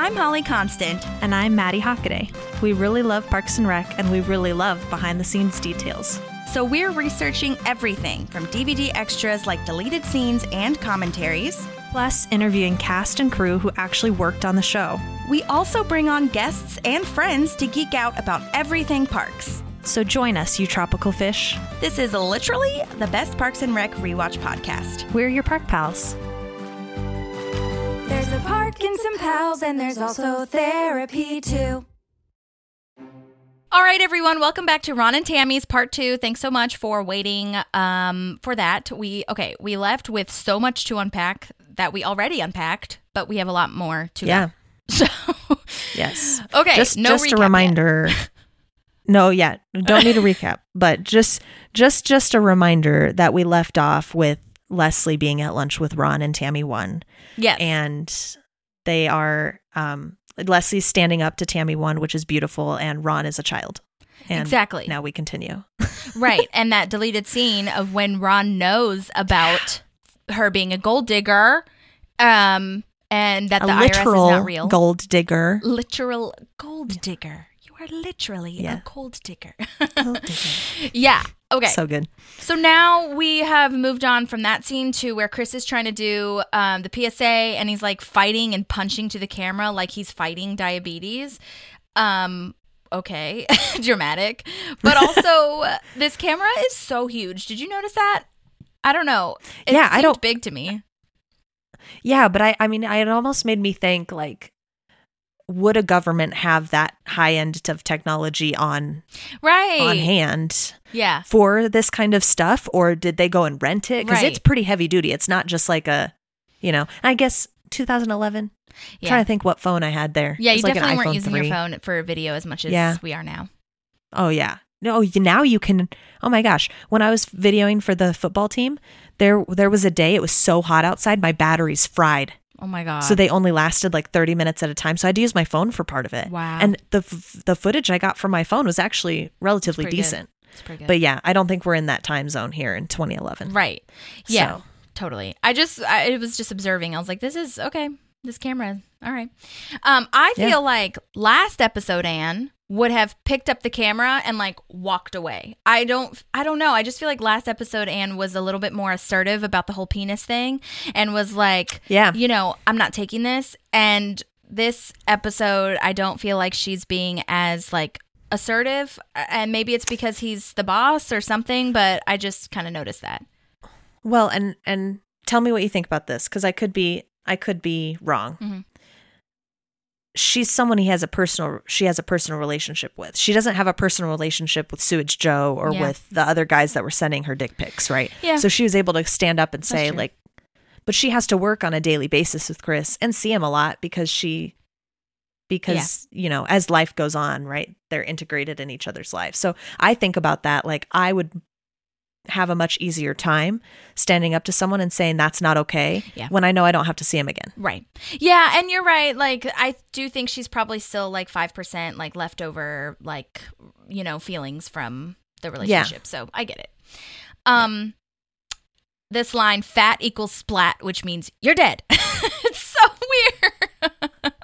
I'm Holly Constant. And I'm Maddie Hockaday. We really love Parks and Rec, and we really love behind-the-scenes details. So we're researching everything from DVD extras like deleted scenes and commentaries, plus interviewing cast and crew who actually worked on the show. We also bring on guests and friends to geek out about everything parks. So join us, you tropical fish. This is literally the best Parks and Rec rewatch podcast. We're your park pals. There's a park and some pals, and there's also therapy, too. All right, everyone, welcome back to Ron and Tammy's Part 2. Thanks so much for waiting for that. We left with so much to unpack that we already unpacked, but we have a lot more to go. So, yes. Okay, just a reminder. No, yeah, don't need a recap, but just a reminder that we left off with Leslie being at lunch with Ron and Tammy 1. Yes. And they are, Leslie's standing up to Tammy 1, which is beautiful, and Ron is a child. And exactly. Now we continue. Right. And that deleted scene of when Ron knows about her being a gold digger, and that the IRS is not real. Gold digger. Literal gold digger. You are literally a gold digger. Gold digger. Yeah. Okay. So good. So now we have moved on from that scene to where Chris is trying to do the PSA, and he's like fighting and punching to the camera like he's fighting diabetes. Okay. Dramatic. But also, this camera is so huge. Did you notice that? I don't know. It seemed big to me. Yeah, but I mean, it almost made me think, like, would a government have that high end of technology on hand for this kind of stuff, or did they go and rent it? Because it's pretty heavy duty. It's not just like a, I guess 2011. I'm trying to think what phone I had there. Yeah, you like definitely weren't using your phone for video as much as we are now. Oh, yeah. No, now you can. Oh, my gosh. When I was videoing for the football team, there was a day it was so hot outside, my batteries fried. Oh my God. So they only lasted like 30 minutes at a time. So I had to use my phone for part of it. Wow. And the footage I got from my phone was actually relatively decent. It's pretty good. But yeah, I don't think we're in that time zone here in 2011. Right. Yeah, totally. I was just observing. I was like, this is okay. This camera. All right. I feel like last episode, Anne would have picked up the camera and like walked away. I don't know. I just feel like last episode Anne was a little bit more assertive about the whole penis thing and was like, I'm not taking this. And this episode, I don't feel like she's being as like assertive, and maybe it's because he's the boss or something, but I just kind of noticed that. Well, and tell me what you think about this, because I could be wrong. Mm-hmm. She's someone she has a personal relationship with. She doesn't have a personal relationship with Sewage Joe or with the other guys that were sending her dick pics, right? Yeah. So she was able to stand up and say, like, but she has to work on a daily basis with Chris and see him a lot because as life goes on, right, they're integrated in each other's lives. So I think about that, like, I would have a much easier time standing up to someone and saying that's not okay when I know I don't have to see him again. Right. Yeah, and you're right. Like, I do think she's probably still like 5% like leftover, like, feelings from the relationship. Yeah. So I get it. This line, fat equals splat, which means you're dead. It's so weird.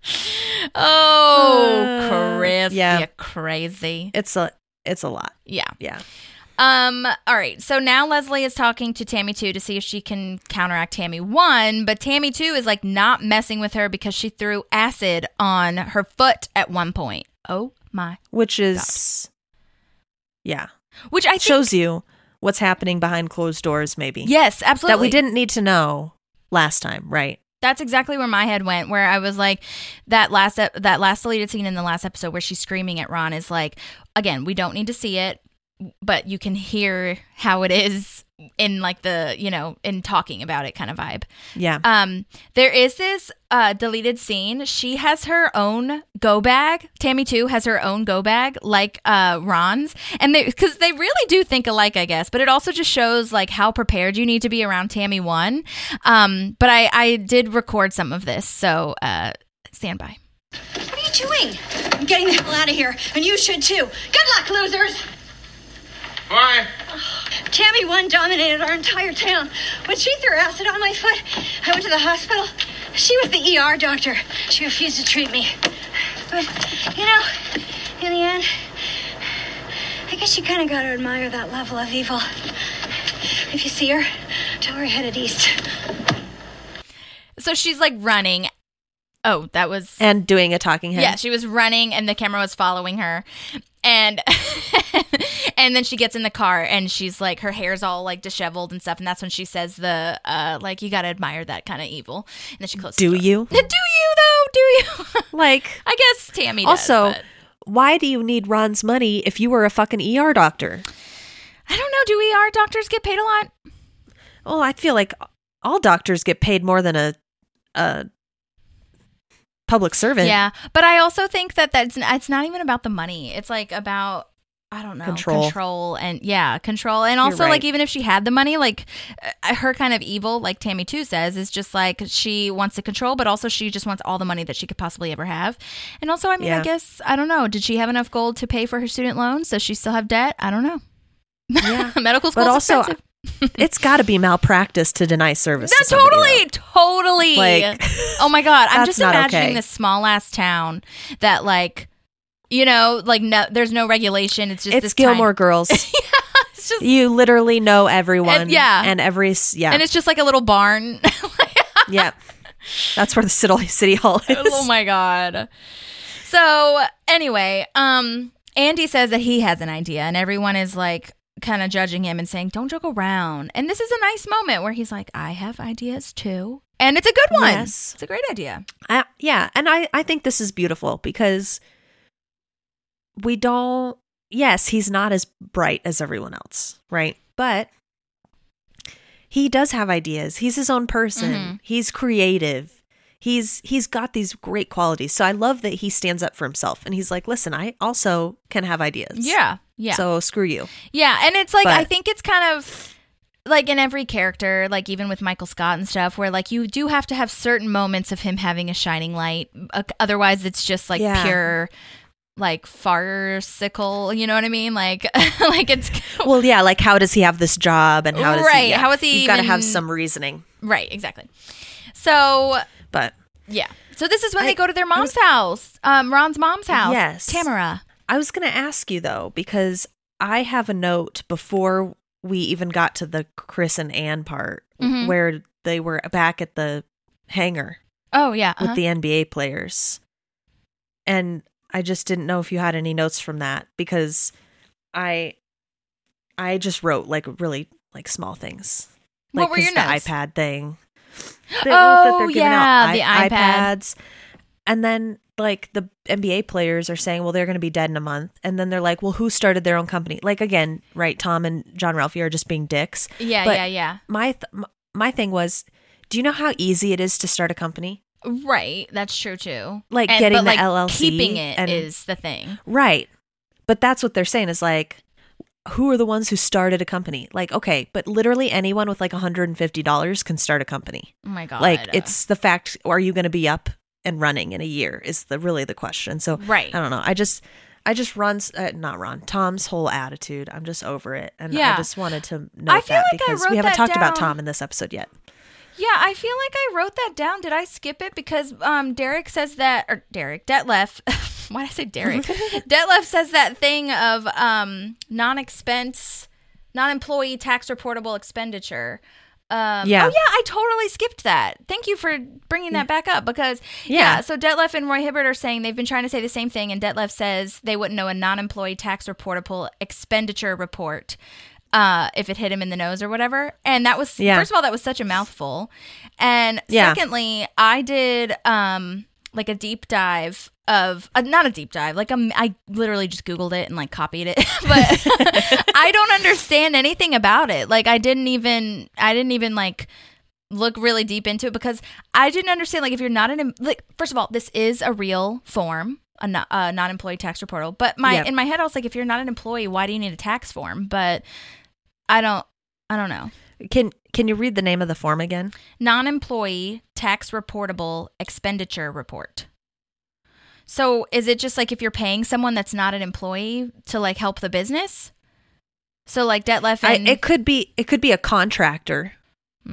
Oh, Chris, you're crazy. It's a lot. Yeah. Yeah. All right. So now Leslie is talking to Tammy 2 to see if she can counteract Tammy 1, but Tammy 2 is like not messing with her because she threw acid on her foot at one point. Oh my. Which is, which I think shows you what's happening behind closed doors, maybe. Yes, absolutely. That we didn't need to know last time, right? That's exactly where my head went, where I was like, that last deleted scene in the last episode where she's screaming at Ron is like, again, we don't need to see it, but you can hear how it is in like the, in talking about it kind of vibe. Yeah. There is this deleted scene. She has her own go bag. Tammy 2 has her own go bag like Ron's. And because they really do think alike, I guess. But it also just shows like how prepared you need to be around Tammy 1. But I did record some of this. So stand by. What are you doing? I'm getting the hell out of here. And you should too. Good luck, losers. Why? Tammy 1 dominated our entire town. When she threw acid on my foot, I went to the hospital. She was the ER doctor. She refused to treat me. But, you know, in the end, I guess you kind of got to admire that level of evil. If you see her, tell her we're headed east. So she's like running. Oh, that was... And doing a talking head. Yeah, she was running and the camera was following her. And and then she gets in the car and she's like, her hair's all like disheveled and stuff. And that's when she says the, like, you got to admire that kind of evil. And then she closes the door. Do you? Do you, though? Do you? Like... I guess Tammy does. Also, but why do you need Ron's money if you were a fucking ER doctor? I don't know. Do ER doctors get paid a lot? Well, I feel like all doctors get paid more than a public servant. Yeah, but I also think that it's not even about the money. It's like about, I don't know, control and control. And also, right. like, even if she had the money, like, her kind of evil, like Tammy 2 says, is just like she wants to control, but also she just wants all the money that she could possibly ever have. And also, I mean, I guess, I don't know, did she have enough gold to pay for her student loans? Does she still have debt? I don't know. Yeah. Medical school but also, expensive. it's got to be malpractice to deny service to That's somebody, totally. Like, oh my God. I'm that's just not imagining okay. this small ass town that, like, you know, like, no, there's no regulation. It's just it's this Gilmore tiny- Girls. It's just, You literally know everyone. And- yeah. And every, yeah. and it's just like a little barn. yeah. That's where the city hall is. Oh my God. So anyway, Andy says that he has an idea and everyone is like kind of judging him and saying, don't joke around. And this is a nice moment where he's like, I have ideas too. And it's a good one. Yes. It's a great idea. Yeah. And I think this is beautiful because we don't, yes, he's not as bright as everyone else, right? But he does have ideas. He's his own person. Mm-hmm. He's creative. He's got these great qualities. So I love that he stands up for himself and he's like, listen, I also can have ideas. Yeah. Yeah. So screw you. Yeah. And it's like, But- I think it's kind of like in every character, like even with Michael Scott and stuff, where like you do have to have certain moments of him having a shining light. Otherwise, it's just like pure, like farcical. You know what I mean? Like, like it's Well, yeah. Like, how does he have this job and how does Right. he? Yeah. How is he You've got to even- have some reasoning. right. Exactly. So But yeah. So this is when they go to their mom's house, Ron's mom's house. Yes. Tamara. I was going to ask you though, because I have a note before we even got to the Chris and Ann part Mhm. where they were back at the hangar Oh yeah. with the NBA players. And I just didn't know if you had any notes from that because I just wrote like really like small things. What were 'cause your the notes? iPad thing. Oh, yeah, the iPad. iPads. And then like the NBA players are saying, well, they're going to be dead in a month. And then they're like, well, who started their own company? Like, again, right, Tom and John Ralphie are just being dicks. Yeah. But Yeah. my thing was, do you know how easy it is to start a company? Right. That's true too. Like getting but, the LLC keeping it and- is the thing. Right. But that's what they're saying is like, who are the ones who started a company? Like, okay, but literally anyone with like $150 can start a company. Oh my God. Like, it's the fact, are you going to be up and running in a year is really the question. So Right. I don't know. I just not Ron, Tom's whole attitude. I'm just over it. And Yeah. I just wanted to I note feel that like I because wrote we haven't that talked about down. Tom in this episode yet. Yeah, I feel like I wrote that down. Did I skip it? Because Detlef, why did I say Derek? Detlef says that thing of non-employee tax reportable expenditure. Yeah. Oh, yeah, I totally skipped that. Thank you for bringing that back up because, Yeah. so Detlef and Roy Hibbert are saying they've been trying to say the same thing, and Detlef says they wouldn't know a non-employee tax reportable expenditure report if it hit him in the nose or whatever. And that was, Yeah. first of all, that was such a mouthful. And Yeah. secondly, I did like a deep dive of, not a deep dive, like I literally just Googled it and like copied it. But I don't understand anything about it. Like I didn't even like look really deep into it because I didn't understand, like, if you're not like, first of all, this is a real form, a non-employee tax reportal. But in my head, I was like, if you're not an employee, why do you need a tax form? But I don't know. Can you read the name of the form again? Non-employee tax reportable expenditure report. So is it just like if you're paying someone that's not an employee to like help the business? So like Detlef and It could be a contractor,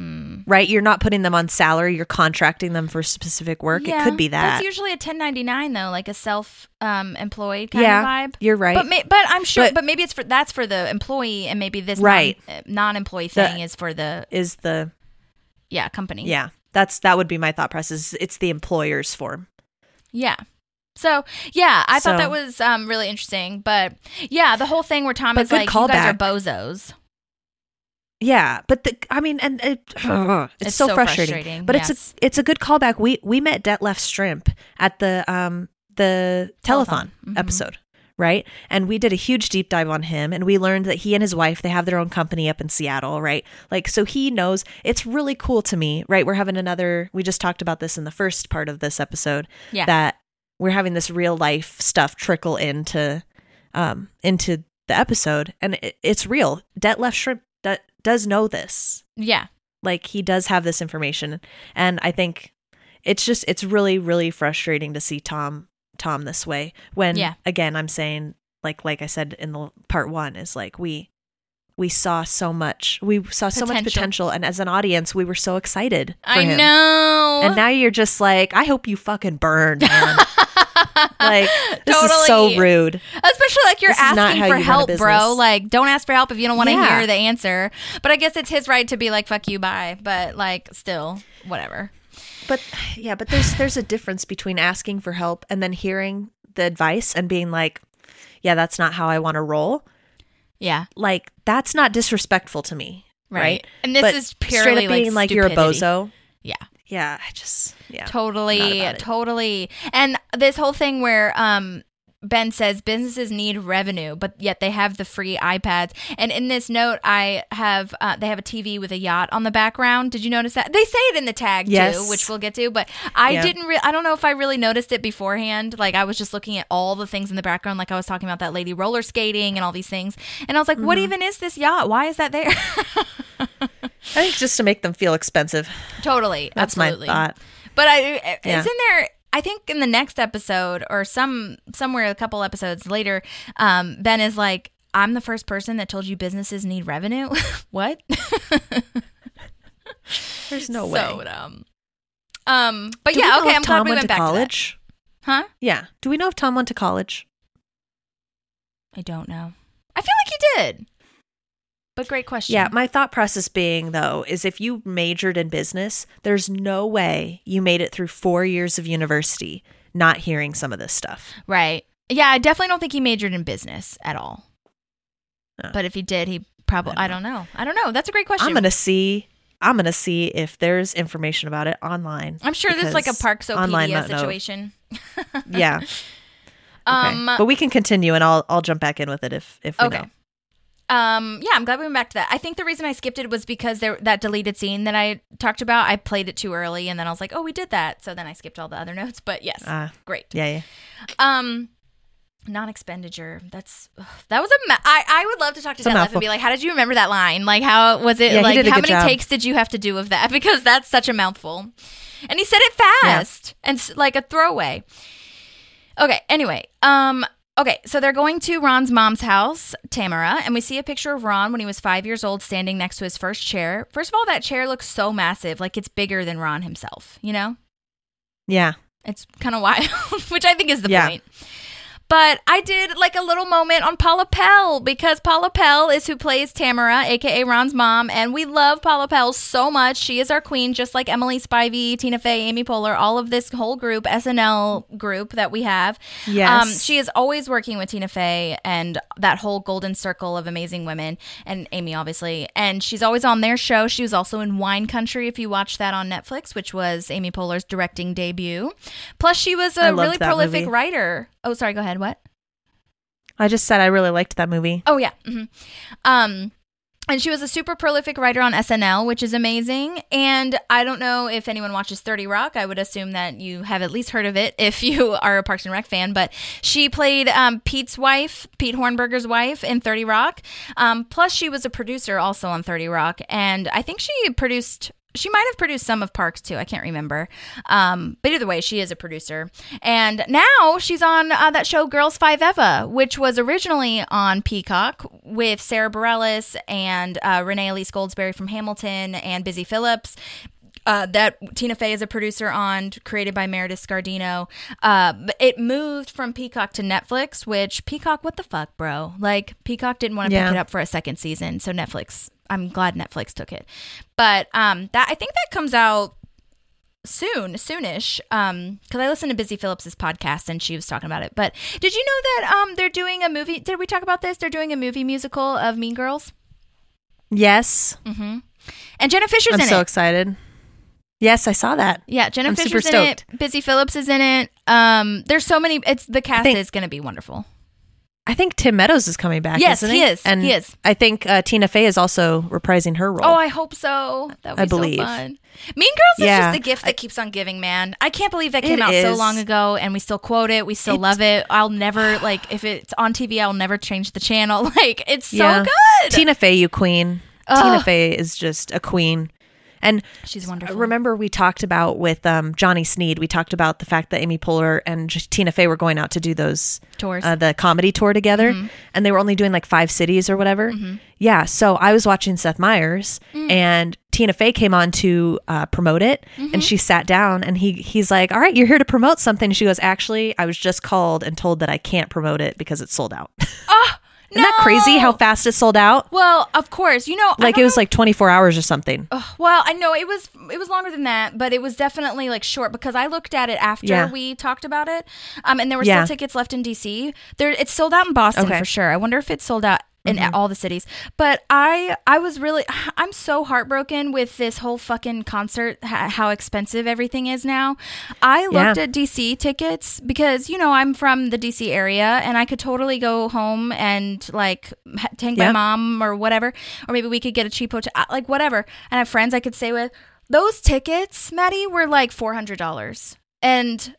right? You're not putting them on salary. You're contracting them for specific work. It could be that. That's usually a 1099 though, like a self-employed kind of vibe. You're right. But I'm sure. But maybe that's for the employee, and maybe this non-employee thing is for the company. Yeah, that would be my thought process. It's the employer's form. Yeah. So, yeah, I thought that was really interesting. But, yeah, the whole thing where Tom is like, you guys are bozos. Yeah, but it's so frustrating. But it's a good callback. We met Detlef Schrempf at the telethon episode, right? And we did a huge deep dive on him, and we learned that he and his wife, they have their own company up in Seattle, right? Like, so he knows. It's really cool to me, right? We're having we just talked about this in the first part of this episode, that we're having this real life stuff trickle into the episode, and it's real. Detlef Schrempf does know this. Yeah. Like, he does have this information, and I think it's really, really frustrating to see Tom this way when, again, I'm saying, like I said in the part 1, is like we saw so much potential, and as an audience we were so excited for him. Know. And now you're just like, I hope you fucking burn, man. Like, this is so rude. Especially like you're asking for help, bro. Like, don't ask for help if you don't want to hear the answer. But I guess it's his right to be like, fuck you, bye. But like, still, whatever. But there's a difference between asking for help and then hearing the advice and being like, yeah, that's not how I want to roll. Yeah. Like, that's not disrespectful to me. Right. And this is purely being like, you're a bozo. Yeah. Yeah. Totally. And this whole thing where Ben says businesses need revenue, but yet they have the free iPads. And in this note, they have a TV with a yacht on the background. Did you notice that? They say it in the tag too, which we'll get to, but I don't know if I really noticed it beforehand. Like, I was just looking at all the things in the background. Like, I was talking about that lady roller skating and all these things. And I was like, what even is this yacht? Why is that there? I think just to make them feel expensive. Totally. That's absolutely. my thought. But it's in there. I think in the next episode or somewhere a couple episodes later, Ben is like, I'm the first person that told you businesses need revenue. What? There's no way. So dumb. But yeah, okay, I'm glad we went back to college. Huh? Yeah. Do we know if Tom went to college? I don't know. I feel like he did. But great question. Yeah, my thought process being, though, is if you majored in business, there's no way you made it through 4 years of university not hearing some of this stuff. Right. Yeah, I definitely don't think he majored in business at all. No. But if he did, he probably, I don't know. That's a great question. I'm going to see if there's information about it online. I'm sure there's like a Parksopedia situation. Yeah. Okay. But we can continue, and I'll jump back in with it if we know. Yeah, I'm glad we went back to that. I think the reason I skipped it was because that deleted scene that I talked about, I played it too early, and then I was like, oh, we did that. So then I skipped all the other notes. But yes, great. Yeah. Non-expenditure. That was I would love to talk to Detlef and be like, how did you remember that line? Like, how was it? Like, how many takes did you have to do of that? Because that's such a mouthful. And he said it fast and like a throwaway. Okay. Anyway, okay, so they're going to Ron's mom's house, Tamara, and we see a picture of Ron when he was 5 years old standing next to his first chair. First of all, that chair looks so massive, like it's bigger than Ron himself, you know? Yeah. It's kind of wild, which I think is the point. But I did like a little moment on Paula Pell, because Paula Pell is who plays Tamara, a.k.a. Ron's mom, and we love Paula Pell so much. She is our queen, just like Emily Spivey, Tina Fey, Amy Poehler, all of this whole group, SNL group that we have. Yes. She is always working with Tina Fey and that whole golden circle of amazing women, and Amy, obviously. And she's always on their show. She was also in Wine Country, if you watch that on Netflix, which was Amy Poehler's directing debut. Plus, she was a really prolific writer. Oh, sorry, go ahead. What? I just said I really liked that movie. Oh, yeah. Mm-hmm. And she was a super prolific writer on SNL, which is amazing. And I don't know if anyone watches 30 Rock. I would assume that you have at least heard of it if you are a Parks and Rec fan. But she played Pete's wife, Pete Hornberger's wife in 30 Rock. Plus, she was a producer also on 30 Rock. And I think she produced She might have produced some of Parks too. I can't remember. But either way, she is a producer. And now she's on that show Girls 5 Eva, which was originally on Peacock with Sarah Bareilles and Renee Elise Goldsberry from Hamilton and Busy Phillips. That Tina Fey is a producer on, created by Meredith Scardino. It moved from Peacock to Netflix, which Peacock, what the fuck, bro? Like, Peacock didn't want to pick it up for a second season, so Netflix, I'm glad Netflix took it. But that I think that comes out soonish, because I listened to Busy Phillips's podcast and she was talking about it. But did you know that they're doing a movie? Did we talk about this? They're doing a movie musical of Mean Girls. Yes. Mm-hmm. And Jenna Fisher's in it. I'm so excited. Yes, I saw that. Yeah, Jenna I'm Fisher's super in stoked. it. Busy Phillips is in it. There's so many. The cast is going to be wonderful. I think Tim Meadows is coming back. Yes, isn't he is. And he is. I think Tina Fey is also reprising her role. Oh, I hope so. That would be believe. so fun. Mean Girls is just the gift that keeps on giving, man. I can't believe that came out so long ago, and we still quote it. We still love it. I'll never, like, if it's on TV, I'll never change the channel. Like, it's so good. Tina Fey, you queen. Tina Fey is just a queen. And she's wonderful. Remember we talked about with Johnny Sneed, we talked about the fact that Amy Poehler and Tina Fey were going out to do those tours, the comedy tour together, and they were only doing like 5 cities or whatever. Yeah, so I was watching Seth Meyers, and Tina Fey came on to promote it, and she sat down, and he's like, "All right, you're here to promote something." And she goes, "Actually, I was just called and told that I can't promote it because it's sold out." Isn't that crazy how fast it sold out? Well, of course. You know, like it was like 24 hours or something. Well, I know it was longer than that, but it was definitely like short because I looked at it after we talked about it. And there were still tickets left in DC. It's sold out in Boston for sure. I wonder if it's sold out in all the cities. But I'm so heartbroken with this whole fucking concert, how expensive everything is now. I looked at DC tickets because, you know, I'm from the DC area and I could totally go home and like take my mom or whatever, or maybe we could get a cheap hotel, like whatever. And I have friends I could stay with. Those tickets, Maddie, were like $400. And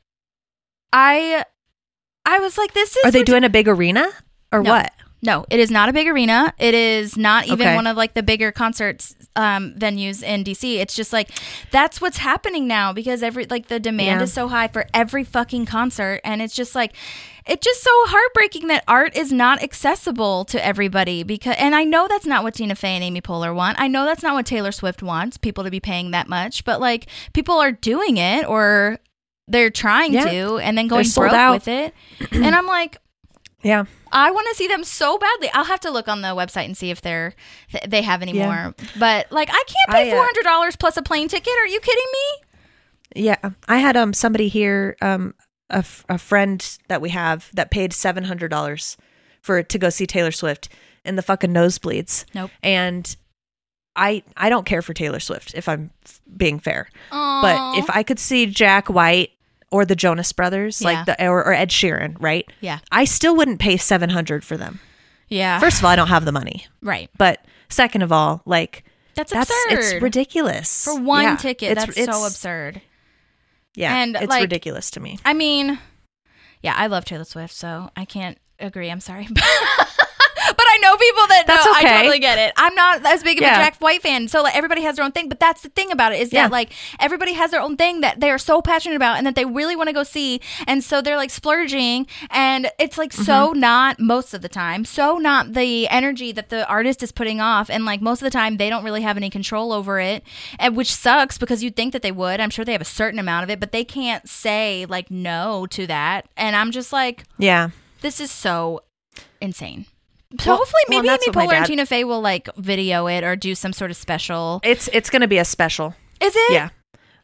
I was like, this is... Are they doing a big arena or what? No, it is not a big arena. It is not even one of like the bigger concerts venues in DC. It's just like that's what's happening now because the demand is so high for every fucking concert, and it's just like it's just so heartbreaking that art is not accessible to everybody. And I know that's not what Tina Fey and Amy Poehler want. I know that's not what Taylor Swift wants, people to be paying that much. But like people are doing it, or they're trying to, and then going broke with it. And I'm like, yeah. I want to see them so badly. I'll have to look on the website and see if they have any more. But like, I can't pay $400 plus a plane ticket. Are you kidding me? Yeah, I had somebody here, a friend that we have that paid $700 to go see Taylor Swift in the fucking nosebleeds. Nope. And I don't care for Taylor Swift if I'm being fair. Aww. But if I could see Jack White or the Jonas Brothers, like or Ed Sheeran, right? Yeah. I still wouldn't pay $700 for them. Yeah. First of all, I don't have the money. Right. But second of all, like that's absurd. It's ridiculous. For one ticket, that's so absurd. Yeah. And it's like, ridiculous to me. I mean, yeah, I love Taylor Swift, so I can't agree. I'm sorry. But I know people that that's know. Okay. I totally get it. I'm not as big of a Jack White fan, so like everybody has their own thing. But that's the thing about it is that like everybody has their own thing that they are so passionate about and that they really want to go see, and so they're like splurging, and it's like so not most of the time, so not the energy that the artist is putting off, and like most of the time they don't really have any control over it, and which sucks because you'd think that they would. I'm sure they have a certain amount of it, but they can't say like no to that, and I'm just like, this is so insane. So hopefully maybe Amy Poehler and Tina Fey will like video it or do some sort of special. It's going to be a special. Is it? Yeah.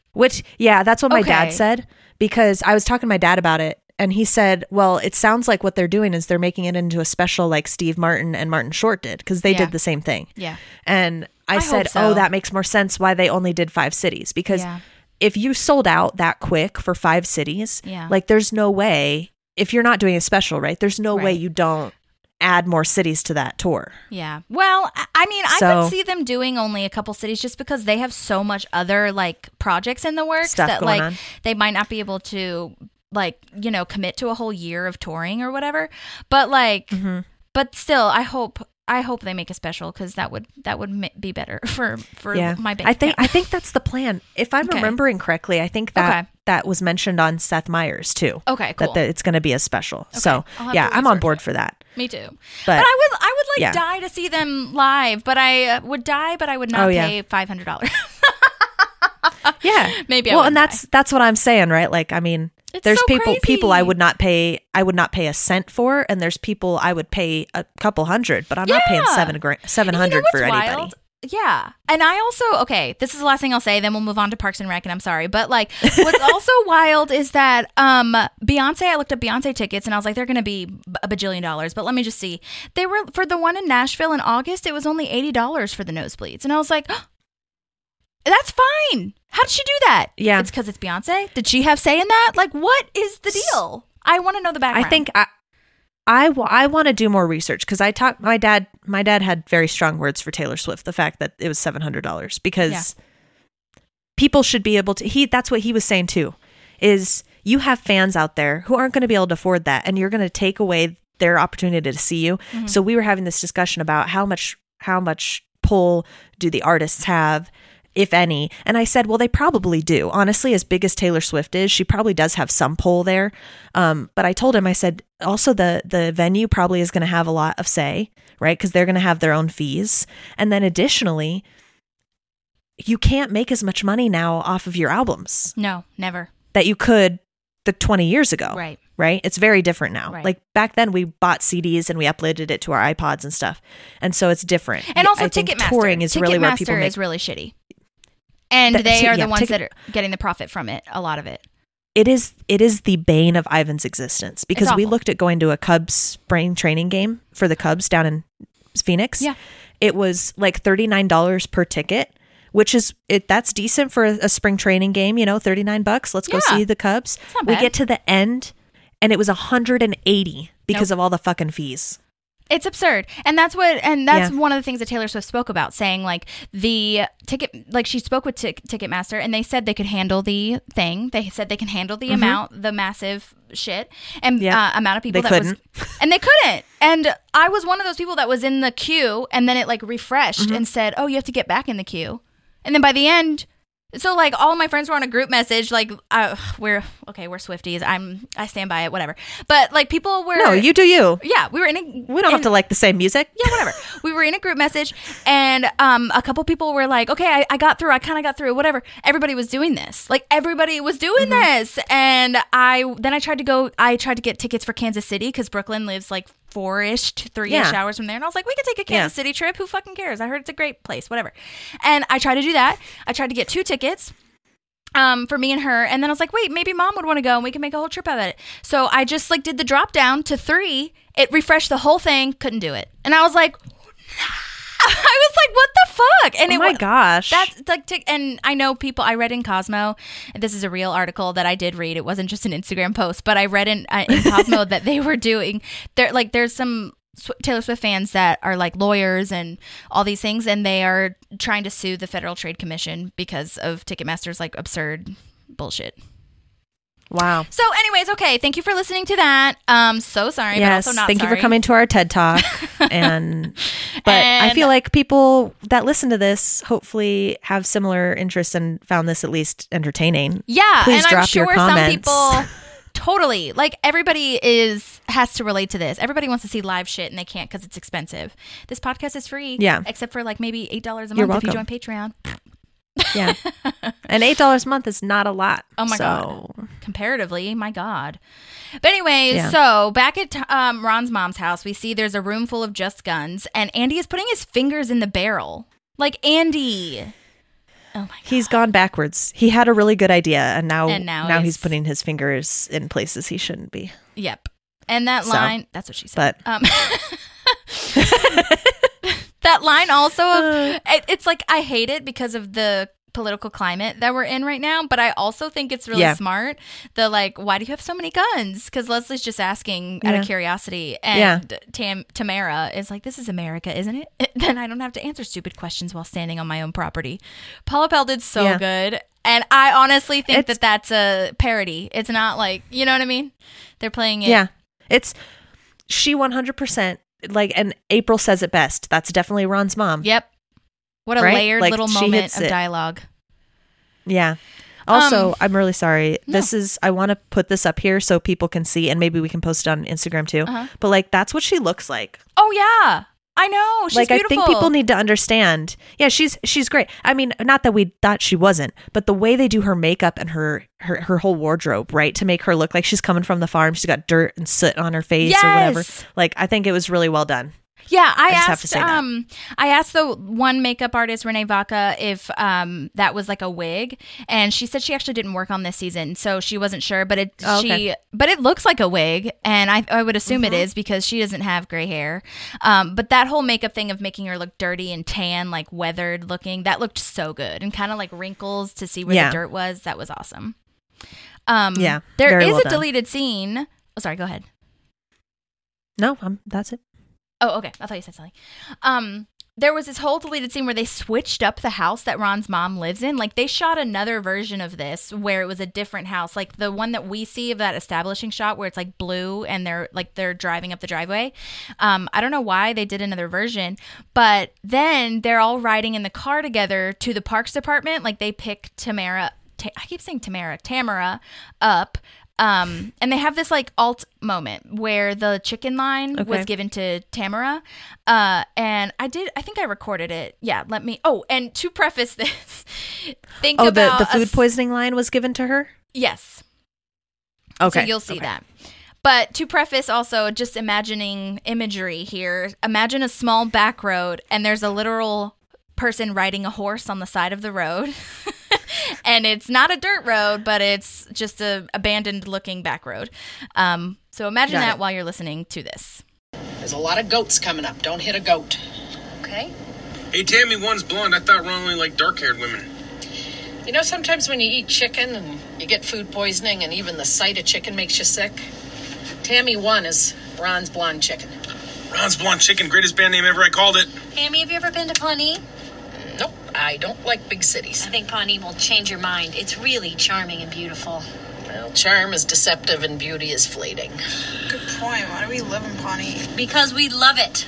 That's what my dad said, because I was talking to my dad about it, and he said, well, it sounds like what they're doing is they're making it into a special like Steve Martin and Martin Short did, because they did the same thing. Yeah. And I said, oh, that makes more sense why they only did 5 cities, because if you sold out that quick for 5 cities, like there's no way, if you're not doing a special, right, there's no way you don't add more cities to that tour. Yeah. Well, I mean, I could see them doing only a couple cities just because they have so much other like projects in the works that like they might not be able to like, you know, commit to a whole year of touring or whatever. But like, but still, I hope I hope they make a special because that would be better for my bank. I think that's the plan. If I'm remembering correctly, I think that was mentioned on Seth Meyers too. Okay, cool. That it's going to be a special. Okay. So yeah, I'm on board for that. Me too. But I would like die to see them live. But I would die, but I would not pay $500. Yeah, maybe. Well, and that's what I'm saying, right? Like, I mean, there's people I would not pay a cent for, and there's people I would pay a couple hundred, but I'm not paying $700 for anybody. Wild? Yeah. And I also, this is the last thing I'll say, then we'll move on to Parks and Rec, and I'm sorry. But like, what's also wild is that Beyonce, I looked up Beyonce tickets and I was like, they're going to be a bajillion dollars. But let me just see. They were, for the one in Nashville in August, it was only $80 for the nosebleeds. And I was like, oh, that's fine. How did she do that? Yeah. It's because it's Beyonce? Did she have say in that? Like, what is the deal? I want to know the background. I think I want to do more research because my dad had very strong words for Taylor Swift, the fact that it was $700 because people should be able to, that's what he was saying too, is you have fans out there who aren't going to be able to afford that, and you're going to take away their opportunity to see you. Mm-hmm. So we were having this discussion about how much pull do the artists have, if any. And I said, well, they probably do. Honestly, as big as Taylor Swift is, she probably does have some pull there. But I told him, I said, also the venue probably is going to have a lot of say, right? Because they're going to have their own fees. And then additionally, you can't make as much money now off of your albums. No, never. That you could 20 years ago. Right. Right? It's very different now. Right. Like back then we bought CDs and we uploaded it to our iPods and stuff. And so it's different. And also I think Ticketmaster. Touring is really where people Ticketmaster make is really shitty. And they are the ones that are getting the profit from it, a lot of it. It is the bane of Ivan's existence because we looked at going to a Cubs spring training game for the Cubs down in Phoenix. Yeah. It was like $39 per ticket, which is that's decent for a spring training game, $39. Let's go see the Cubs. We get to the end and it was $180 because of all the fucking fees. It's absurd. And that's one of the things that Taylor Swift spoke about, saying like the ticket, like she spoke with Ticketmaster and they said they could handle the thing. They said they can handle the amount, the massive shit and amount of people and they couldn't. And I was one of those people that was in the queue and then it like refreshed and said, oh, you have to get back in the queue. And then by the end, so like all of my friends were on a group message, like we're Swifties. I stand by it, whatever. But like people were. No, you do you. Yeah, we don't have to like the same music. Yeah, whatever. We were in a group message, and a couple people were like, "Okay, I got through. I kind of got through. Whatever." Everybody was doing this. Like everybody was doing this, and I tried to get tickets for Kansas City because Brooklyn lives like 4-ish to 3-ish hours from there. And I was like, we could take a Kansas City trip. Who fucking cares? I heard it's a great place, whatever. And I tried to do that. I tried to get 2 tickets for me and her. And then I was like, wait, maybe mom would want to go and we can make a whole trip out of it. So I just like did the drop down to 3. It refreshed the whole thing. Couldn't do it. And I was like, I was like, what the fuck? And oh my gosh. That's like, and I know people, I read in Cosmo, and this is a real article that I did read. It wasn't just an Instagram post, but I read in Cosmo that they were doing, there's some Taylor Swift fans that are like lawyers and all these things, and they are trying to sue the Federal Trade Commission because of Ticketmaster's like absurd bullshit. Wow. So anyways, okay, thank you for listening to that. So sorry, yes, but also not thank sorry. You for coming to our TED Talk. But I feel like people that listen to this hopefully have similar interests and found this at least entertaining. Yeah, please and drop I'm sure your comments. some people totally, like everybody has to relate to this. Everybody wants to see live shit and they can't because it's expensive. This podcast is free, except for like maybe $8 a month if you join Patreon. Yeah. And $8 a month is not a lot. Oh my God. Comparatively, my God. But anyways, so back at Ron's mom's house, we see there's a room full of just guns and Andy is putting his fingers in the barrel. Like Andy. Oh my God. He's gone backwards. He had a really good idea and now he's putting his fingers in places he shouldn't be. Yep. And that line, that's what she said. But that line also it's like I hate it because of the political climate that we're in right now, but I also think it's really smart. The like, why do you have so many guns? Because Leslie's just asking out of curiosity, and Tamara is like, "This is America, isn't it? Then I don't have to answer stupid questions while standing on my own property." Paula Pell did so good, and I honestly think that's a parody. It's not like, you know what I mean? They're playing it. Yeah, she 100% like, and April says it best. That's definitely Ron's mom. Yep. What a Right? layered Like, little she moment hits of it. dialogue. Yeah. Also, I'm really sorry. No. This is, I want to put this up here so people can see, and maybe we can post it on Instagram too. Uh-huh. But like, that's what she looks like. Oh yeah, I know. She's Like, beautiful. I think people need to understand. Yeah, she's great. I mean, not that we thought she wasn't, but the way they do her makeup and her whole wardrobe, right, to make her look like she's coming from the farm. She's got dirt and soot on her face or whatever. Yes. Like, I think it was really well done. Yeah, I just have asked. to say that. I asked the one makeup artist, Renee Vaca, if that was like a wig, and she said she actually didn't work on this season, so she wasn't sure. But it but it looks like a wig, and I would assume it is because she doesn't have gray hair. But that whole makeup thing of making her look dirty and tan, like weathered looking, that looked so good, and kind of like wrinkles to see where the dirt was. That was awesome. Yeah, there very is well a done. deleted scene. Oh, sorry. Go ahead. No, that's it. Oh, okay. I thought you said something. There was this whole deleted scene where they switched up the house that Ron's mom lives in. Like, they shot another version of this where it was a different house. Like, the one that we see of that establishing shot where it's, like, blue and they're driving up the driveway. I don't know why they did another version. But then they're all riding in the car together to the Parks Department. Like, they pick Tamara up. And they have this like alt moment where the chicken line was given to Tamara. And I think I recorded it. Yeah, and to preface this, think about the food poisoning line was given to her? Yes. Okay. So you'll see that. But to preface also, just imagining imagery here, imagine a small back road and there's a literal person riding a horse on the side of the road. And it's not a dirt road, but it's just a abandoned looking back road. So imagine that while you're listening to this. There's a lot of goats coming up. Don't hit a goat. Okay. Hey, Tammy, one's blonde. I thought Ron only liked dark-haired women. You know, sometimes when you eat chicken and you get food poisoning and even the sight of chicken makes you sick, Tammy 1 is Ron's blonde chicken. Ron's blonde chicken, greatest band name ever. I called it. Tammy, have you ever been to Pawnee? Nope, I don't like big cities. I think Pawnee will change your mind. It's really charming and beautiful. Well, charm is deceptive and beauty is fleeting. Good point. Why do we live in Pawnee? Because we love it.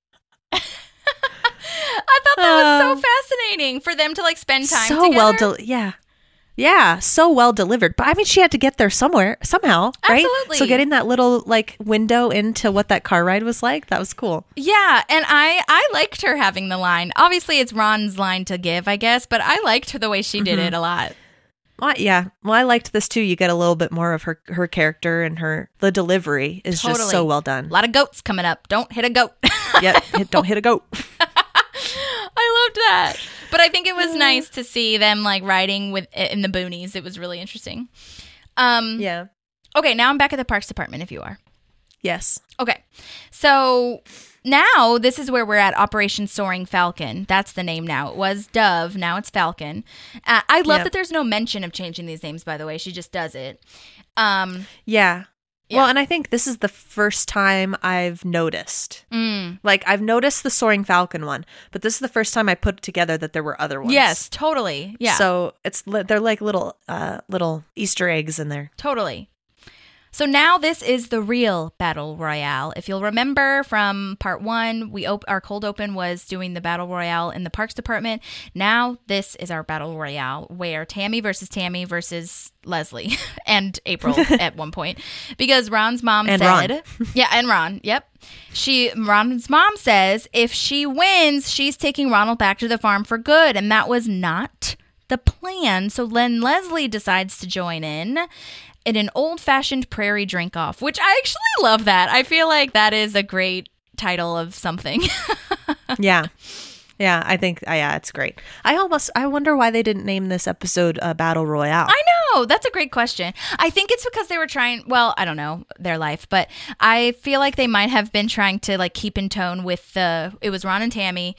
I thought that was so fascinating for them to like spend time so together. Yeah, so well delivered. But I mean, she had to get there somehow, right? Absolutely. So getting that little like window into what that car ride was like, that was cool. Yeah, and I liked her having the line. Obviously, it's Ron's line to give, I guess, but I liked her the way she did it a lot. Well, yeah. Well, I liked this too. You get a little bit more of her character, and the delivery is just so well done. A lot of goats coming up. Don't hit a goat. Yep, don't hit a goat. I loved that. But I think it was nice to see them like riding in the boonies. It was really interesting. Yeah. Okay, now I'm back at the Parks Department if you are. Yes. Okay. So now this is where we're at Operation Soaring Falcon. That's the name now. It was Dove. Now it's Falcon. I love that there's no mention of changing these names, by the way. She just does it. Yeah. Well, and I think this is the first time I've noticed. Like, I've noticed the Soaring Falcon one, but this is the first time I put together that there were other ones. Yes, totally. Yeah. So they're like little Easter eggs in there. Totally. So now this is the real Battle Royale. If you'll remember from part 1, our cold open was doing the Battle Royale in the Parks Department. Now this is our Battle Royale where Tammy versus Leslie and April at one point. Because Ron's mom said... Ron. Yeah, and Ron. Yep. Ron's mom says if she wins, she's taking Ronald back to the farm for good. And that was not the plan. So then Leslie decides to join in an old-fashioned prairie drink-off, which I actually love that. I feel like that is a great title of something. Yeah. Yeah, I think, it's great. I wonder why they didn't name this episode Battle Royale. I know. That's a great question. I think it's because they were trying, well, I don't know their life, but I feel like they might have been trying to like keep in tone with it was Ron and Tammy,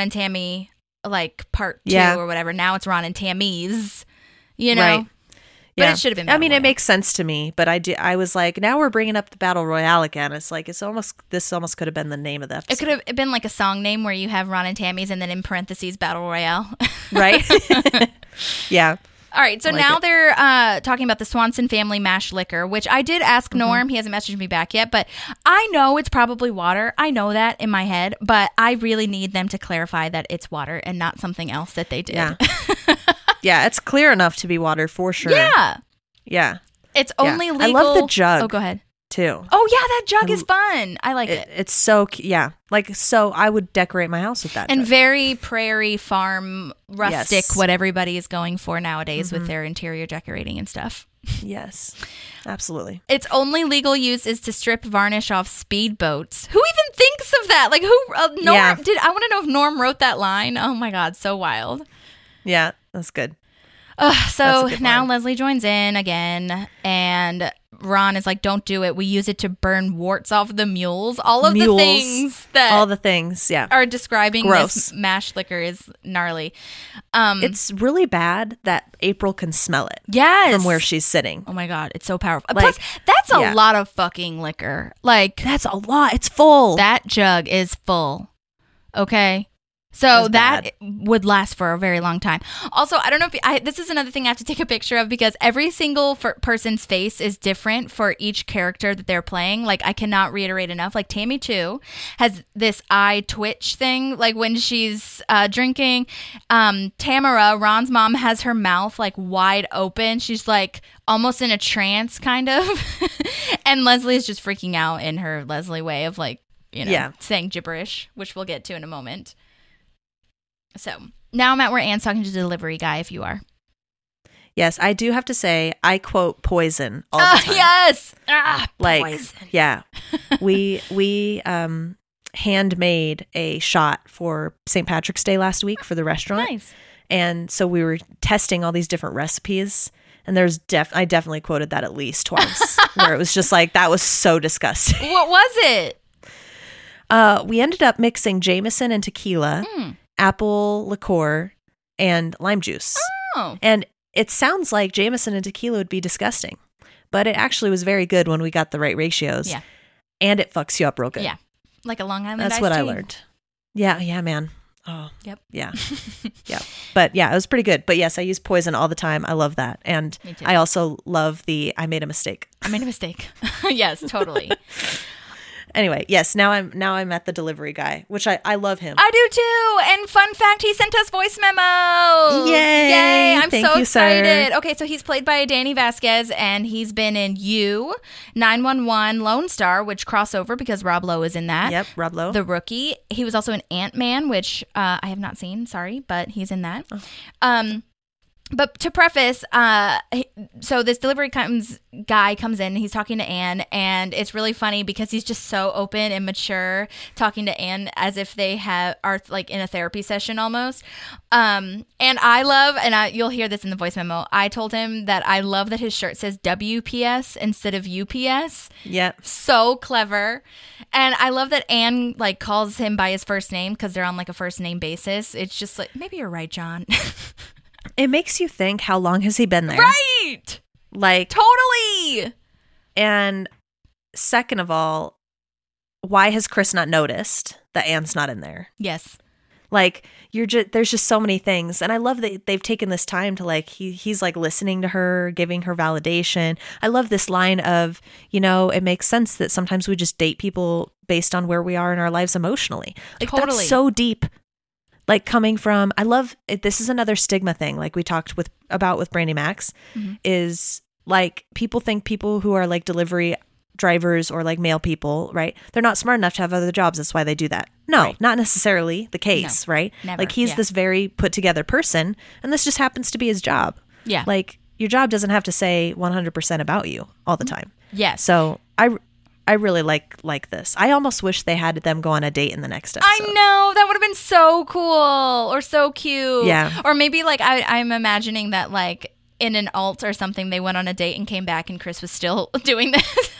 like part 2 or whatever. Now it's Ron and Tammy's, you know? Right. But Yeah. it should have been I mean, Battle it makes sense to me, but I was like, now we're bringing up the Battle Royale again. It's like, this almost could have been the name of the episode. It could have been like a song name where you have Ron and Tammy's and then in parentheses Battle Royale. Right? Yeah. All right, so I like now it. they're talking about the Swanson family mash liquor, which I did ask Norm. He hasn't messaged me back yet, but I know it's probably water. I know that in my head, but I really need them to clarify that it's water and not something else that they did. Yeah. Yeah, it's clear enough to be water for sure. Yeah. Yeah. It's Yeah. only I legal. love the jug. Oh, go ahead. Too. Oh, yeah, that jug is fun. I like it. It's so, yeah. Like, so I would decorate my house with that. And jug. very prairie farm rustic, Yes. what everybody is going for nowadays with their interior decorating and stuff. Yes. Absolutely. Its only legal use is to strip varnish off speedboats. Who even thinks of that? Like, who? Norm Yeah. did? I want to know if Norm wrote that line. Oh my God, so wild. Yeah, that's good. So That's a good now line. Leslie joins in again, and Ron is like, "Don't do it. We use it to burn warts off the mules." All of the Mules. things that All the things. Yeah. are describing Gross. this mash liquor is gnarly. It's really bad that April can smell it Yes. from where she's sitting. Oh my God, it's so powerful. Like, Plus, that's a yeah. lot of fucking liquor. Like, That's a lot. It's full. that jug is full. Okay. So That's that would last for a very long time. Also, I don't know if this is another thing I have to take a picture of because every single person's face is different for each character that they're playing. Like, I cannot reiterate enough. Like, Tammy, too, has this eye twitch thing. Like, when she's drinking, Tamara, Ron's mom, has her mouth, like, wide open. She's, like, almost in a trance, kind of. And Leslie is just freaking out in her Leslie way of, like, you know, Yeah. saying gibberish, which we'll get to in a moment. So now I'm at where Anne's talking to the delivery guy, if you are. Yes, I do have to say, I quote Poison all the time. Yes. Like, Poison. yeah, we handmade a shot for St. Patrick's Day last week for the restaurant. Nice. And so we were testing all these different recipes. And there's I definitely quoted that at least twice, where it was just like, that was so disgusting. What was it? We ended up mixing Jameson and tequila, apple liqueur, and lime juice. Oh. And it sounds like Jameson and tequila would be disgusting, but it actually was very good when we got the right ratios. Yeah. And it fucks you up real good. Yeah. Like a Long Island That's iced what I tea. learned. Yeah, man. Oh, Yep. yeah. Yeah. But yeah, it was pretty good. But yes, I use Poison all the time. I love that. And Me too. I also love I made a mistake. I made a mistake. Yes, totally. Anyway, yes, now I'm at the delivery guy, which I love him. I do too. And fun fact, he sent us voice memos. Yay. I'm Thank so you, sir. excited. Okay, so he's played by Danny Vasquez, and he's been in You, 911, Lone Star, which crossover because Rob Lowe is in that. Yep, Rob Lowe. The Rookie. He was also in Ant-Man, which I have not seen, sorry, but he's in that. But to preface, so this delivery guy comes in, he's talking to Anne, and it's really funny because he's just so open and mature, talking to Anne as if they are like in a therapy session almost. And I love, and you'll hear this in the voice memo, I told him that I love that his shirt says WPS instead of UPS. Yep. So clever. And I love that Anne like calls him by his first name because they're on like a first name basis. It's just like, maybe you're right, John. It makes you think, how long has he been there? Right. Like, Totally. and second of all, why has Chris not noticed that Anne's not in there? Yes. Like, there's just so many things. And I love that they've taken this time to like, he's like listening to her, giving her validation. I love this line of, it makes sense that sometimes we just date people based on where we are in our lives emotionally. Like, Totally. that's so deep. Like, coming from, I love it. This is another stigma thing, like we talked about with Brandy Max, is like, people think people who are like delivery drivers or like male people, right? They're not smart enough to have other jobs. That's why they do that. No, Right. not necessarily the case, right? never, Like, he's yeah. this very put together person, and this just happens to be his job. Yeah. Like, your job doesn't have to say 100% about you all the time. Yes. So I really like this. I almost wish they had them go on a date in the next episode. I know, that would have been so cool or so cute. Yeah. Or maybe like I'm imagining that like in an alt or something, they went on a date and came back and Chris was still doing this.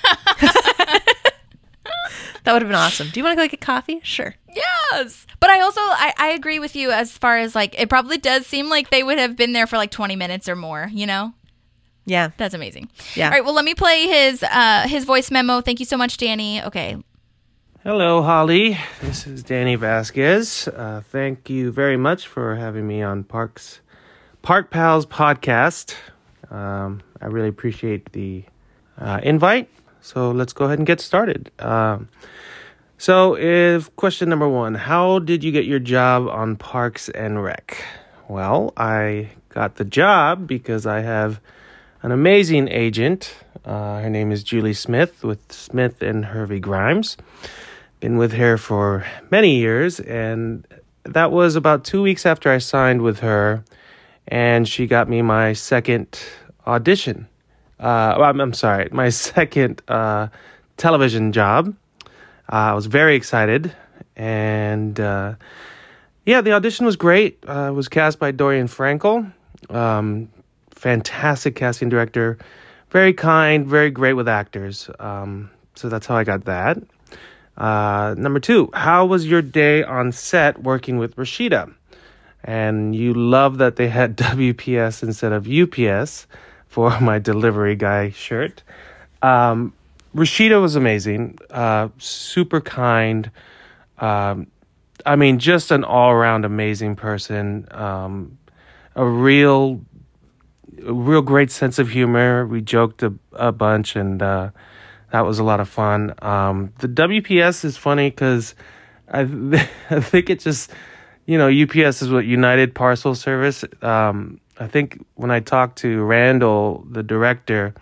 That would have been awesome. Do you want to go get coffee? Sure. Yes. But I also, I agree with you as far as like, it probably does seem like they would have been there for like 20 minutes or more, Yeah. That's amazing. Yeah. All right. Well, let me play his voice memo. Thank you so much, Danny. Okay. Hello, Holly. This is Danny Vasquez. Thank you very much for having me on Parks Park Pals podcast. I really appreciate the invite. So let's go ahead and get started. So if question number 1, how did you get your job on Parks and Rec? Well, I got the job because I have an amazing agent. Her name is Julie Smith with Smith and Hervey Grimes. Been with her for many years, and that was about 2 weeks after I signed with her, and she got me my second audition. I'm sorry, my second television job. I was very excited, and the audition was great. It was cast by Dorian Frankel. Fantastic casting director. Very kind, very great with actors. So that's how I got that. Number 2, how was your day on set working with Rashida? And you love that they had WPS instead of UPS for my delivery guy shirt. Rashida was amazing. Super kind. Just an all-around amazing person. A real great sense of humor. We joked a bunch, and that was a lot of fun. The WPS is funny because I think it just, UPS is what United Parcel Service. I think when I talked to Randall, the director,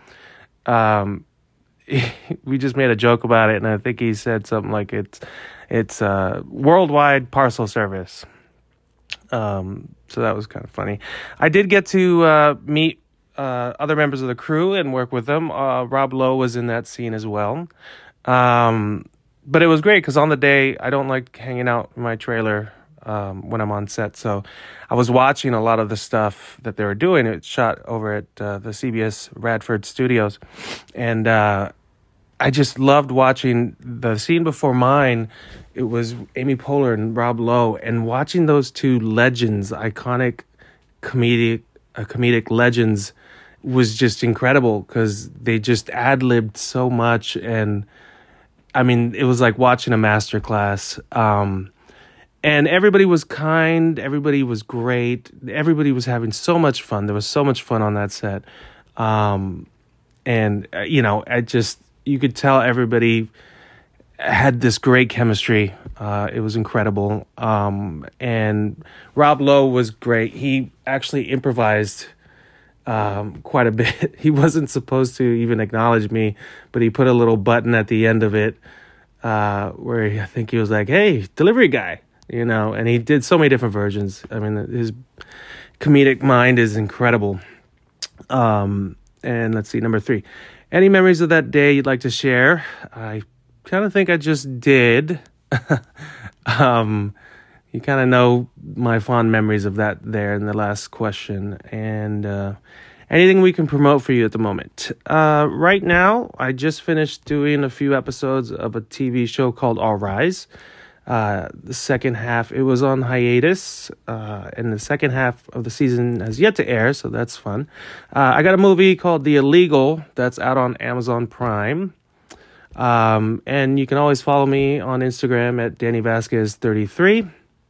we just made a joke about it, and I think he said something like it's worldwide parcel service. So that was kind of funny. I did get to meet other members of the crew and work with them. Rob Lowe was in that scene as well. But it was great because on the day, I don't like hanging out in my trailer when I'm on set. So I was watching a lot of the stuff that they were doing. It's shot over at the CBS Radford Studios. And I just loved watching the scene before mine. It was Amy Poehler and Rob Lowe. And watching those two legends, iconic comedic legends, was just incredible because they just ad-libbed so much. And it was like watching a masterclass. And everybody was kind. Everybody was great. Everybody was having so much fun. There was so much fun on that set. You could tell everybody had this great chemistry. It was incredible. And Rob Lowe was great. He actually improvised quite a bit. He wasn't supposed to even acknowledge me, but he put a little button at the end of it where I think he was like, "Hey, delivery guy," and he did so many different versions. His comedic mind is incredible. And let's see, number 3. Any memories of that day you'd like to share? I kind of think I just did. You kind of know my fond memories of that there in the last question. And anything we can promote for you at the moment? Right now, I just finished doing a few episodes of a TV show called All Rise. The second half, it was on hiatus, and the second half of the season has yet to air, so that's fun. I got a movie called The Illegal that's out on Amazon Prime. And you can always follow me on Instagram at Danny Vasquez 33.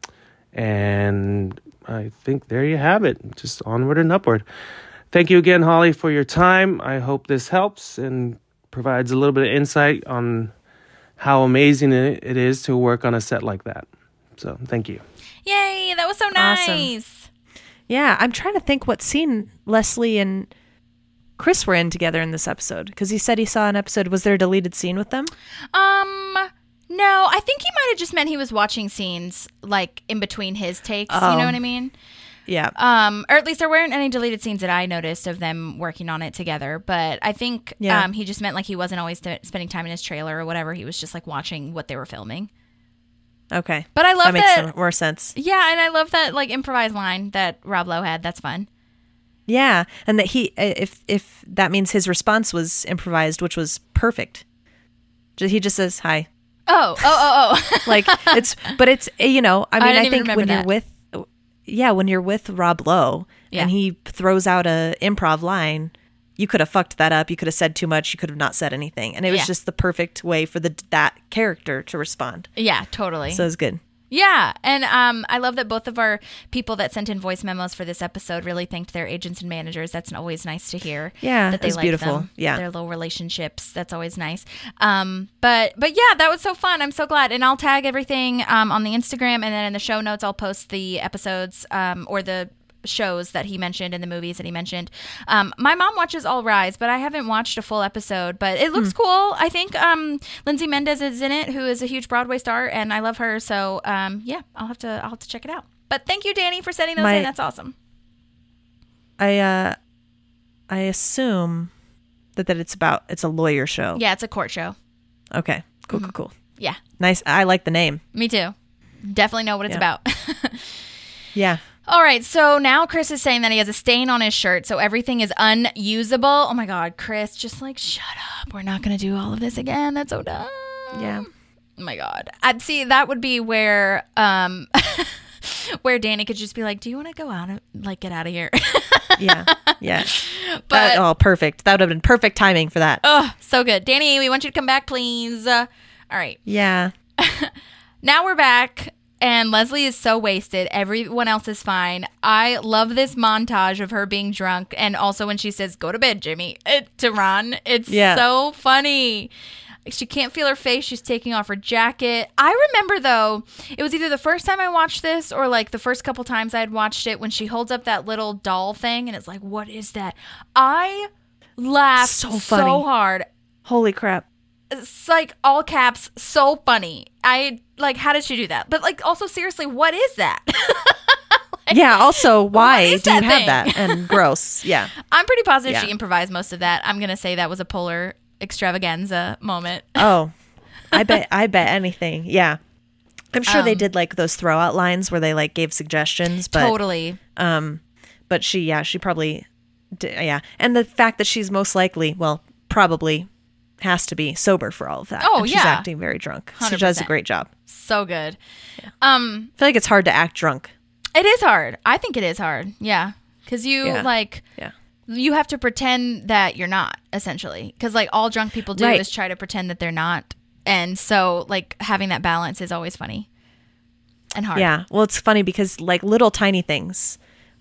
And I think there you have it. Just onward and upward. Thank you again, Holly, for your time. I hope this helps and provides a little bit of insight on how amazing it is to work on a set like that. So thank you. Yay, that was so nice. Awesome. Yeah, I'm trying to think what scene Leslie and Chris were in together in this episode, because he said he saw an episode. Was there a deleted scene with them? No, I think he might have just meant he was watching scenes like in between his takes. You know what I mean? Yeah. Or at least there weren't any deleted scenes that I noticed of them working on it together. But I think he just meant like he wasn't always spending time in his trailer or whatever. He was just like watching what they were filming. Okay. But I love that. Makes more sense. Yeah, and I love that like improvised line that Rob Lowe had. That's fun. Yeah, and that he, if that means his response was improvised, which was perfect. He just says hi. Oh. Like it's I think when you're with Rob Lowe and he throws out a improv line, you could have fucked that up. You could have said too much. You could have not said anything, and it was just the perfect way for that character to respond. Yeah, totally. So it was good. Yeah, and I love that both of our people that sent in voice memos for this episode really thanked their agents and managers. That's always nice to hear. Yeah, that they it's like beautiful. them, Yeah, their little relationships. That's always nice. But yeah, that was so fun. I'm so glad, and I'll tag everything on the Instagram, and then in the show notes, I'll post the episodes or the shows that he mentioned and the movies that he mentioned. My mom watches All Rise, but I haven't watched a full episode, but it looks cool. I think Lindsay Mendez is in it, who is a huge Broadway star, and I love her. So yeah, I'll have to check it out. But thank you, Danny, for sending those in. That's awesome. I assume that it's a lawyer show. Yeah, it's a court show. Okay. Cool. Yeah. Nice. I like the name. Me too. Definitely know what it's about. Yeah. All right, so now Chris is saying that he has a stain on his shirt, so everything is unusable. Oh my God, Chris, just like, shut up. We're not going to do all of this again. That's so dumb. Yeah. Oh my God. I'd see that would be where where Danny could just be like, do you want to go out and like get out of here? Yeah. But perfect. That would have been perfect timing for that. Oh, so good. Danny, we want you to come back, please. All right. Yeah. Now we're back. And Leslie is so wasted. Everyone else is fine. I love this montage of her being drunk. And also when she says, go to bed, Jimmy, to Ron. It's so funny. She can't feel her face. She's taking off her jacket. I remember, though, it was either the first time I watched this or like the first couple times I had watched it when she holds up that little doll thing. And it's like, what is that? I laughed so hard. Holy crap. It's like all caps, so funny. I like, how did she do that? But like, also seriously, what is that? Yeah. Also, why do you have thing? that? And gross. Yeah. I'm pretty positive she improvised most of that. I'm gonna say that was a Polar extravaganza moment. Oh, I bet anything. Yeah. I'm sure they did like those throwout lines where they like gave suggestions, but totally. But she probably did, yeah. And the fact that she's most likely, well, probably has to be sober for all of that. Oh, and she's acting very drunk. 100%. She does a great job. So good. Yeah. I feel like it's hard to act drunk. It is hard. I think it is hard. Yeah. Because you you have to pretend that you're not, essentially. Because like all drunk people do is try to pretend that they're not. And so like having that balance is always funny and hard. Yeah. Well, it's funny because like little tiny things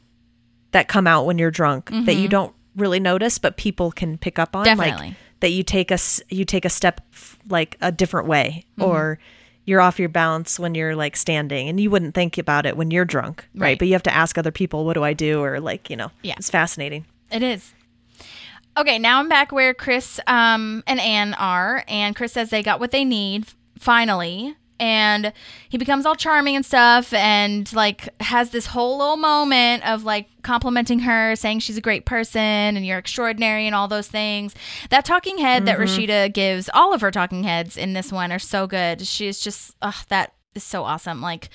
that come out when you're drunk that you don't really notice, but people can pick up on. Definitely. Like, that you take a step like a different way, or you're off your balance when you're like standing, and you wouldn't think about it when you're drunk, right? But you have to ask other people, what do I do? Or like, it's fascinating. It is. Okay, now I'm back where Chris and Anne are, and Chris says they got what they need finally, and he becomes all charming and stuff, and like has this whole little moment of like complimenting her, saying she's a great person and you're extraordinary and all those things. That talking head that Rashida gives, all of her talking heads in this one are so good. She's just, that is so awesome. Like,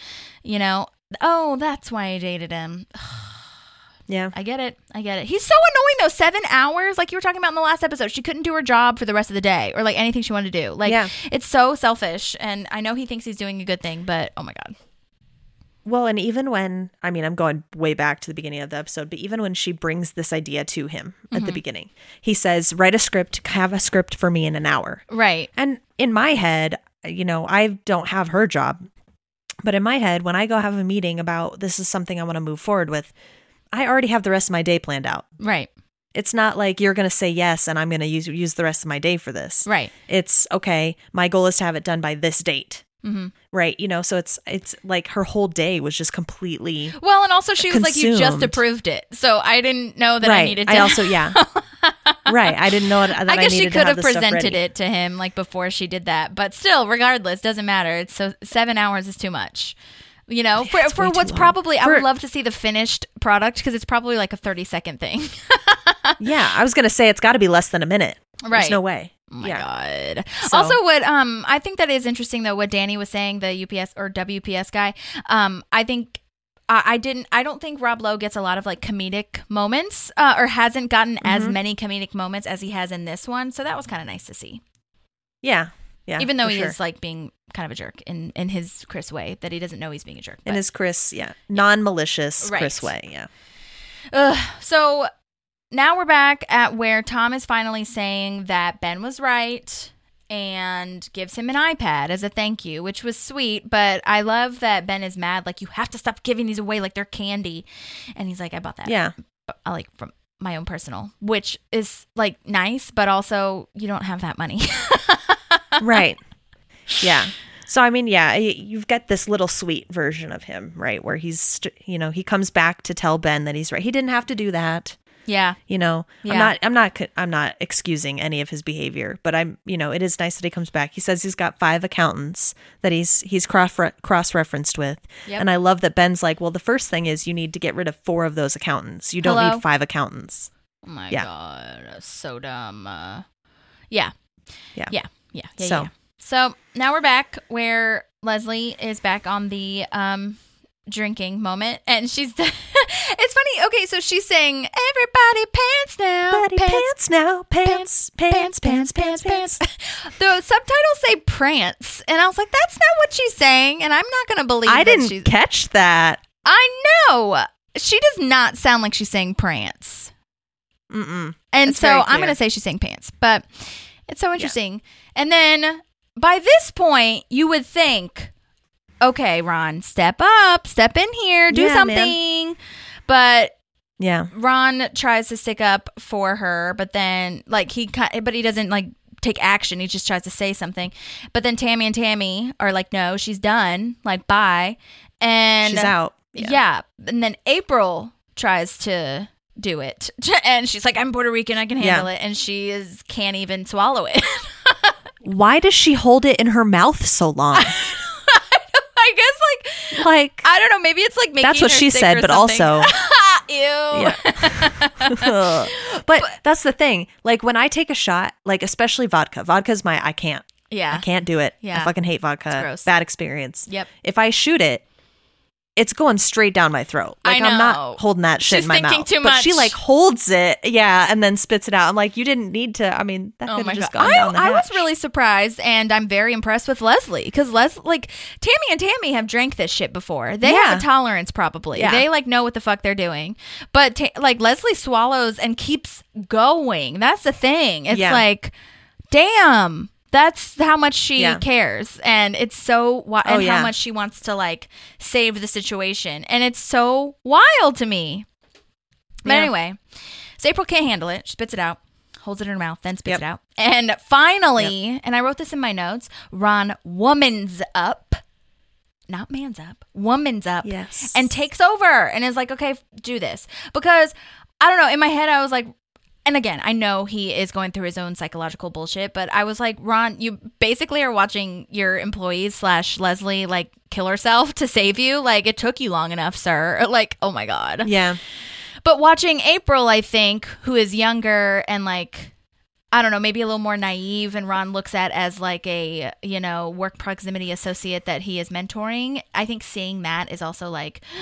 oh, that's why I dated him. Yeah. I get it. He's so annoying though. 7 hours, like you were talking about in the last episode. She couldn't do her job for the rest of the day or like anything she wanted to do. Like it's so selfish. And I know he thinks he's doing a good thing, but oh my God. Well, and even when, I'm going way back to the beginning of the episode, but even when she brings this idea to him at the beginning, he says, have a script for me in an hour. Right. And in my head, I don't have her job, but in my head, when I go have a meeting about this is something I want to move forward with, I already have the rest of my day planned out. Right. It's not like you're going to say yes and I'm going to use the rest of my day for this. Right. It's okay. My goal is to have it done by this date. Mm-hmm. Right. So it's like her whole day was just completely well, and also she was consumed. like, you just approved it. So I didn't know that I needed to. I also, right. I didn't know that I guess she could have this presented it to him like before she did that. But still, regardless, doesn't matter. It's so 7 hours is too much. For what's probably, I would love to see the finished product because it's probably like a 30-second thing. Yeah, I was going to say it's got to be less than a minute. Right. There's no way. Oh my God. So. Also, what I think that is interesting though, what Danny was saying, the UPS or WPS guy. I think I don't think Rob Lowe gets a lot of like comedic moments or hasn't gotten as many comedic moments as he has in this one. So that was kind of nice to see. Yeah. Yeah. Even though he is like being kind of a jerk in his Chris way that he doesn't know he's being a jerk. In his Chris, non-malicious Chris way. Yeah. So now we're back at where Tom is finally saying that Ben was right and gives him an iPad as a thank you, which was sweet. But I love that Ben is mad. Like, you have to stop giving these away like they're candy. And he's like, I bought that. Yeah. Like from my own personal, which is like nice, but also you don't have that money. Right. Yeah. So, I mean, yeah, you've got this little sweet version of him, right? Where he's, he comes back to tell Ben that he's right. He didn't have to do that. Yeah. Yeah. I'm not excusing any of his behavior, but it is nice that he comes back. He says he's got 5 accountants that he's cross-referenced with. Yep. And I love that Ben's like, well, the first thing is you need to get rid of 4 of those accountants. You don't need 5 accountants. Oh my God. So dumb. Yeah. So now we're back where Leslie is back on the drinking moment, and she's it's funny. Okay, so she's saying, everybody pants now, pants now, pants. The subtitles say prance, and I was like, that's not what she's saying, and I'm not gonna believe I didn't catch that. I know she does not sound like she's saying prance. Mm-mm. And it's so I'm gonna say she's saying pants, but it's so interesting. And then by this point, you would think, okay, Ron, step up, step in here, do something. Man. But Ron tries to stick up for her, but then he doesn't take action. He just tries to say something. But then Tammy and Tammy are like, no, she's done. Like, bye. And she's out. Yeah. And then April tries to do it. And she's like, I'm Puerto Rican, I can handle it. And she can't even swallow it. Why does she hold it in her mouth so long? I guess I don't know, maybe it's like making that's what her she sick said, but something. also ew. Yeah. But that's the thing. Like, when I take a shot, especially vodka's I can't do it. I fucking hate vodka. It's gross. Bad experience. Yep. If I shoot it, it's going straight down my throat. I know. I'm not holding that shit She's in my thinking mouth. too but much. she holds it, and then spits it out. I'm like, you didn't need to. I mean, that could have just gone down the hatch. I was really surprised, and I'm very impressed with Leslie, because Tammy and Tammy have drank this shit before. They have a tolerance, probably. Yeah. They know what the fuck they're doing. But Leslie swallows and keeps going. That's the thing. It's like, damn. That's how much she cares, and it's so how much she wants to save the situation, and it's so wild to me. But anyway, so April can't handle it. She spits it out, holds it in her mouth, then spits it out, and finally, and I wrote this in my notes, Ron womans up, not man's up, womans up, and takes over, and is like, okay, do this, because I don't know. In my head, I was like. And again, I know he is going through his own psychological bullshit, but I was like, Ron, you basically are watching your employees / Leslie kill herself to save you. It took you long enough, sir. Oh my God. Yeah. But watching April, I think, who is younger and I don't know, maybe a little more naive, and Ron looks at as a, work proximity associate that he is mentoring. I think seeing that is also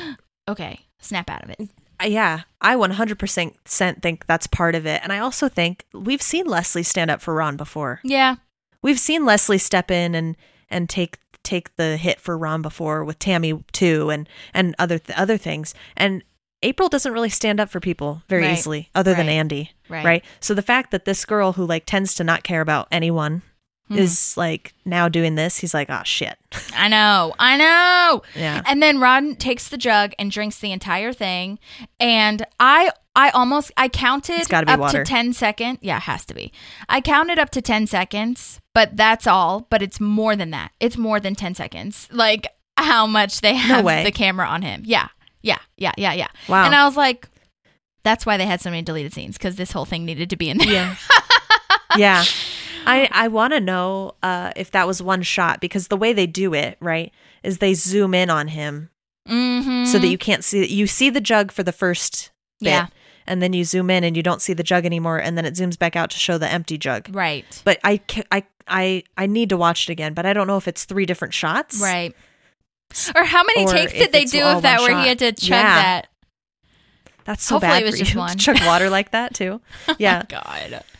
okay, snap out of it. Yeah, I 100% think that's part of it. And I also think we've seen Leslie stand up for Ron before. Yeah. We've seen Leslie step in and take the hit for Ron before with Tammy too, and other things. And April doesn't really stand up for people very easily, other than Andy. Right. So the fact that this girl who tends to not care about anyone is now doing this, he's like, oh shit. I know. Yeah. And then Ron takes the jug and drinks the entire thing. And I counted up water. to 10 seconds. Yeah, it has to be. I counted up to 10 seconds, but that's all. But it's more than that. It's more than 10 seconds. How much they have the camera on him. Yeah. Wow. And I was like, that's why they had so many deleted scenes, because this whole thing needed to be in there. Yeah. Yeah. I want to know if that was one shot, because the way they do it, right, is they zoom in on him so that you can't see it. You see the jug for the first bit, and then you zoom in and you don't see the jug anymore, and then it zooms back out to show the empty jug. Right. But I need to watch it again, but I don't know if it's 3 different shots. Right. Or how many takes did they do of that where he had to chug that? That's so Hopefully bad it was for just you one. to chug water like that too. Yeah. Oh, God. Yeah.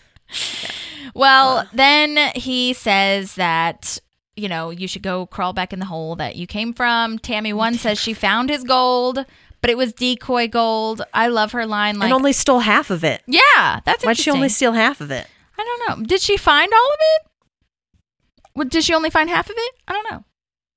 Well, then he says that, you should go crawl back in the hole that you came from. Tammy 1 says she found his gold, but it was decoy gold. I love her line. And only stole half of it. Yeah, that's interesting. Why'd she only steal half of it? I don't know. Did she find all of it? Did she only find half of it? I don't know.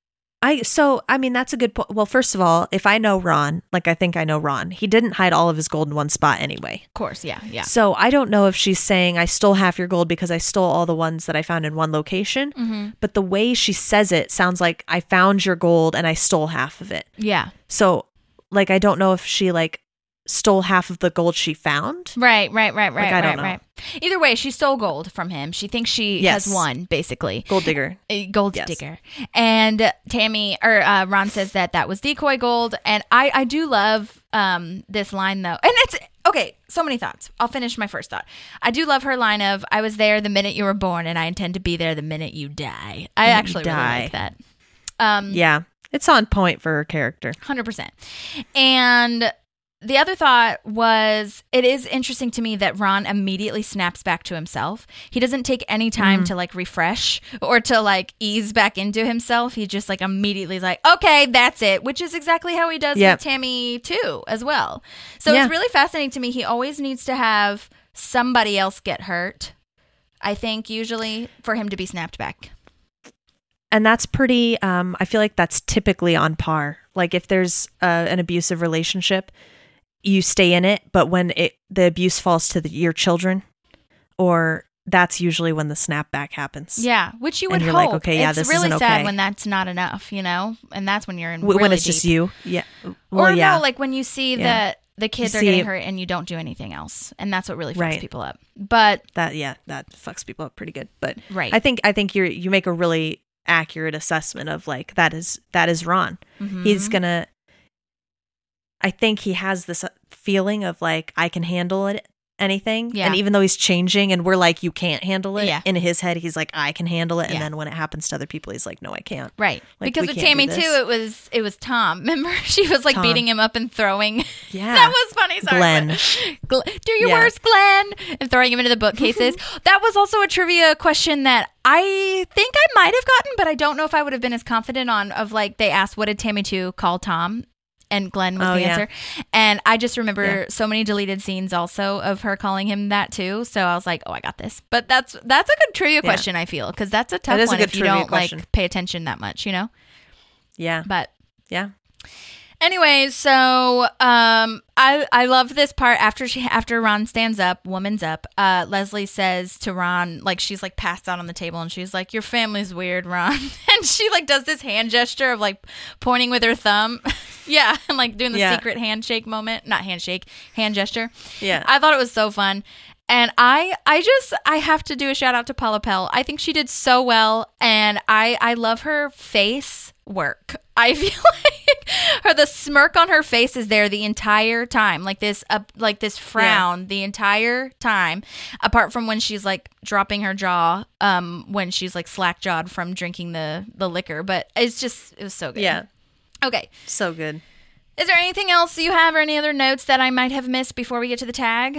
I mean, that's a good point. Well, first of all, if I know Ron, like I think I know Ron, he didn't hide all of his gold in one spot anyway. Of course, yeah. So I don't know if she's saying I stole half your gold because I stole all the ones that I found in one location. Mm-hmm. But the way she says it sounds like I found your gold and I stole half of it. Yeah. So, like, I don't know if she like stole half of the gold she found. Right. I don't know. Either way, she stole gold from him. She thinks she has won, basically. Gold digger. Gold digger. And Ron says that was decoy gold. And I do love this line, though. And it's, okay, so many thoughts. I'll finish my first thought. I do love her line of, I was there the minute you were born, and I intend to be there the minute you die. I actually really like that. Yeah, it's on point for her character. 100%. And the other thought was, it is interesting to me that Ron immediately snaps back to himself. He doesn't take any time to like refresh or to like ease back into himself. He just like immediately is like, okay, that's it, which is exactly how he does with Tammy too as well. So it's really fascinating to me. He always needs to have somebody else get hurt, I think, usually for him to be snapped back. And that's pretty, I feel like that's typically on par. Like if there's an abusive relationship, you stay in it, but when the abuse falls to your children, or that's usually when the snapback happens. Yeah, which you would and you're hope. Like, okay, yeah, it's this really isn't sad okay. when that's not enough, you know, and that's when you're in really when it's deep. just you. Yeah, well, or yeah. no, like when you see that the kids are getting hurt and you don't do anything else, and that's what really fucks people up. But that fucks people up pretty good. But right, I think you make a really accurate assessment of like that is Ron. Mm-hmm. He's gonna. I think he has this feeling of like, I can handle anything. Yeah. And even though he's changing and we're like, you can't handle it. In his head, he's like, I can handle it. And then when it happens to other people, he's like, no, I can't. Right. Like, because with Tammy too, it was Tom. Remember? She was like Tom. beating him up and throwing. Yeah. That was funny. Sorry. Glenn. Do your worst, Glenn. And throwing him into the bookcases. That was also a trivia question that I think I might have gotten, but I don't know if I would have been as confident on, of like, they asked, what did Tammy 2 call Tom? And Glenn was the answer. And I just remember so many deleted scenes also of her calling him that too. So I was like, oh, I got this. But that's a good trivia question, I feel, because that's a tough one if you don't like pay attention that much, you know? Yeah. But yeah. Anyways, so I love this part after Ron stands up, woman's up. Leslie says to Ron, like, she's like passed out on the table, and she's like, "Your family's weird, Ron." And she like does this hand gesture of like pointing with her thumb, and like doing the secret handshake moment, not handshake, hand gesture. Yeah, I thought it was so fun. And I have to do a shout out to Paula Pell. I think she did so well, and I love her face work. I feel like the smirk on her face is there the entire time, like this frown the entire time, apart from when she's like dropping her jaw, when she's like slack jawed from drinking the liquor. But it was so good. Yeah. Okay. So good. Is there anything else you have, or any other notes that I might have missed before we get to the tag?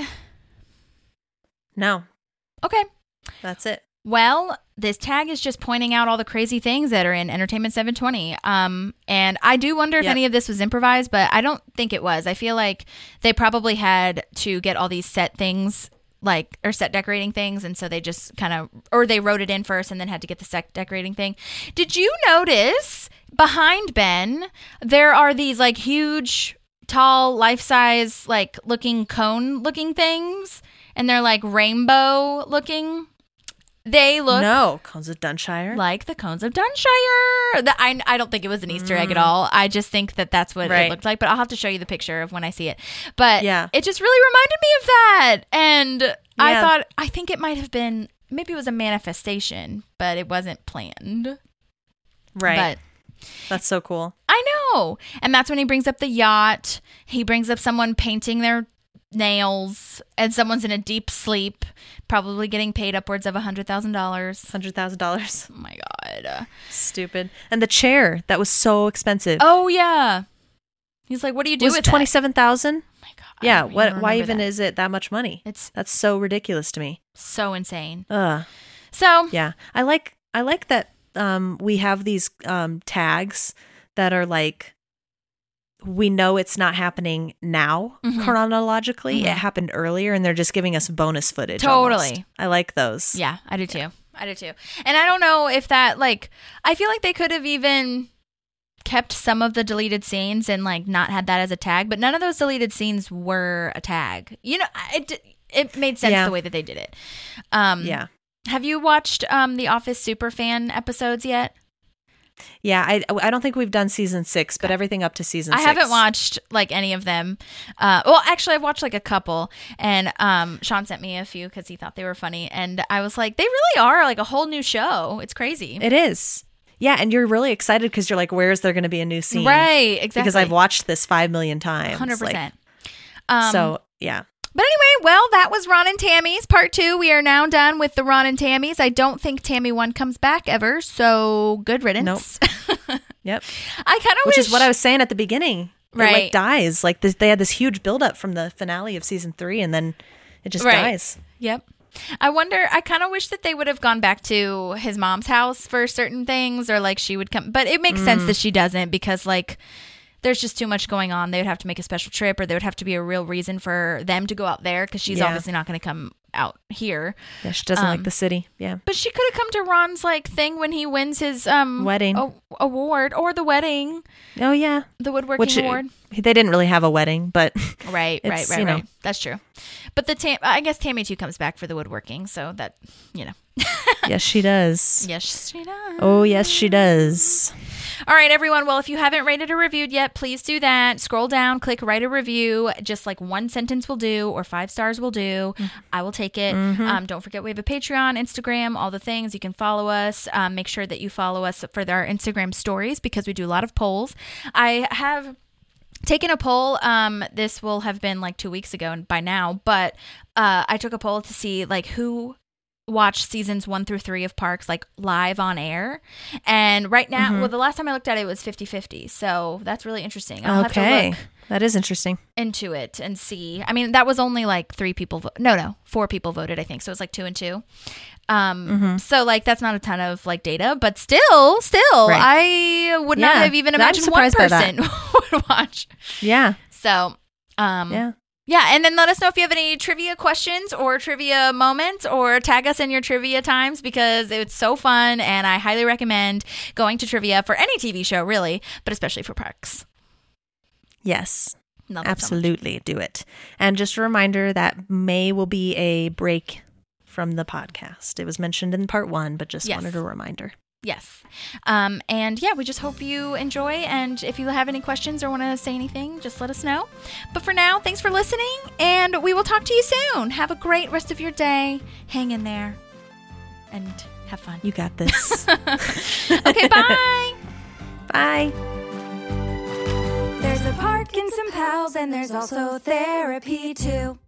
No. Okay. That's it. Well, this tag is just pointing out all the crazy things that are in Entertainment 720. And I do wonder if any of this was improvised, but I don't think it was. I feel like they probably had to get all these set things, or set decorating things, and so they just or they wrote it in first and then had to get the set decorating thing. Did you notice behind Ben, there are these like huge, tall, life-size, like looking cone-looking things, and they're like rainbow-looking? They look cones of Dunshire, like the cones of Dunshire. I don't think it was an Easter egg at all. I just think that that's what it looked like. But I'll have to show you the picture of when I see it. But it just really reminded me of that, and I think it might have been, maybe it was a manifestation, but it wasn't planned. Right. But that's so cool. I know, and that's when he brings up the yacht. He brings up someone painting their nails, and someone's in a deep sleep, probably getting paid upwards of $100,000. $100,000. Oh my god, stupid. And the chair that was so expensive. Oh yeah, he's like, what do you do with $27,000? Oh my god. Yeah, why even is it that much money? That's so ridiculous to me. So insane. So yeah, I like that we have these tags that are like, we know it's not happening now chronologically. It happened earlier, and they're just giving us bonus footage. Totally. Almost. I like those. Yeah, I do too. I do too. And I don't know if that, like, I feel like they could have even kept some of the deleted scenes and, like, not had that as a tag, but none of those deleted scenes were a tag. You know, it made sense the way that they did it. Yeah. Have you watched the Office Superfan episodes yet? Yeah, I don't think we've done season 6, but everything up to season 6. I haven't watched like any of them. Well, actually, I've watched like a couple, and Sean sent me a few because he thought they were funny, and I was like, they really are like a whole new show. It's crazy. It is. Yeah, and you're really excited because you're like, where is there going to be a new scene? Right, exactly. Because I've watched this 5 million times. 100%. So, yeah. But anyway, well, that was Ron and Tammy's part 2. We are now done with the Ron and Tammy's. I don't think Tammy 1 comes back ever, so good riddance. Nope. Yep. I kind of Which is what I was saying at the beginning. Right. It like dies. Like they had this huge buildup from the finale of season 3, and then it just dies. Yep. I kind of wish that they would have gone back to his mom's house for certain things, or like she would come. But it makes sense that she doesn't, because like there's just too much going on. They would have to make a special trip, or there would have to be a real reason for them to go out there, because she's obviously not going to come out here. Yeah, she doesn't like the city. Yeah. But she could have come to Ron's like thing when he wins his wedding award, or the wedding. Oh yeah, the woodworking award. They didn't really have a wedding, but right. That's true. But I guess Tammy 2 comes back for the woodworking, so that, you know. Yes, she does. Yes, she does. Oh, yes, she does. All right, everyone. Well, if you haven't rated or reviewed yet, please do that. Scroll down, click write a review. Just like 1 sentence will do, or 5 stars will do. I will take it. Don't forget, we have a Patreon, Instagram, all the things. You can follow us. Make sure that you follow us for our Instagram stories, because we do a lot of polls. I have taken a poll. This will have been like 2 weeks ago by now, but I took a poll to see like who watched seasons 1 through 3 of Parks like live on air, and right now, well, the last time I looked at it was 50-50, so that's really interesting. I'll have to look that is interesting into it and see. I mean, that was only like 4 people voted, I think, so it was like 2 and 2. So like that's not a ton of like data, but still right. I would not have even imagined one person would watch. Yeah. So yeah, and then let us know if you have any trivia questions or trivia moments, or tag us in your trivia times, because it's so fun, and I highly recommend going to trivia for any TV show, really, but especially for Parks. Yes, Love absolutely, do it. And just a reminder that May will be a break from the podcast. It was mentioned in part 1, but just wanted a reminder. Yes. And yeah, we just hope you enjoy. And if you have any questions or want to say anything, just let us know. But for now, thanks for listening, and we will talk to you soon. Have a great rest of your day. Hang in there and have fun. You got this. Okay, bye. Bye. There's a park and some pals, and there's also therapy too.